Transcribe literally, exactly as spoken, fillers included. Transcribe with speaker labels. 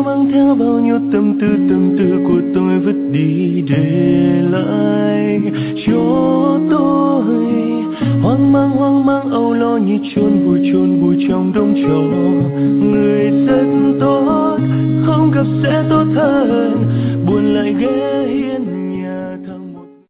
Speaker 1: yêu mang theo bao nhiêu tâm tư tâm tư của tôi vứt đi để lại cho tôi hoang mang hoang mang âu lo như chôn vùi chôn vùi trong đống trò người rất tốt không gặp sẽ tốt hơn buồn lại ghé hiên